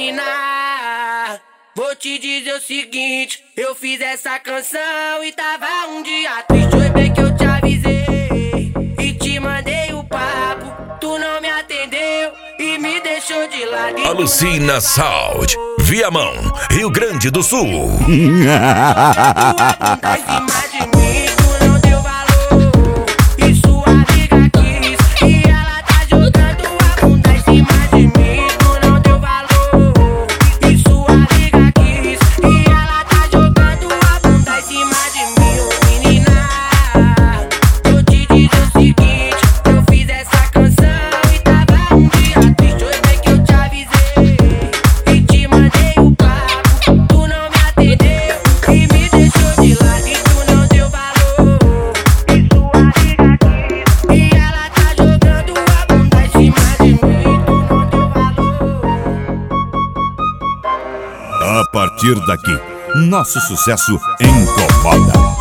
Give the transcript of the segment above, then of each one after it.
menina, vou te dizer o seguinte, eu fiz essa canção e tava um dia triste. Foi bem que eu te avisei e te mandei o papo, tu não me atendeu e me deixou de lado. Alucina Sound, Viamão, Rio Grande do Sul. A partir daqui, nosso sucesso incomoda.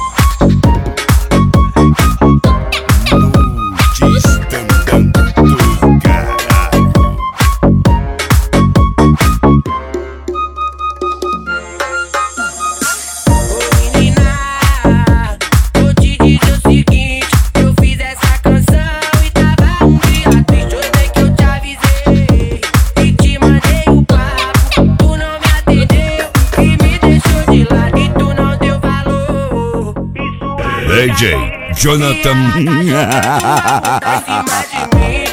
DJ Jonathan.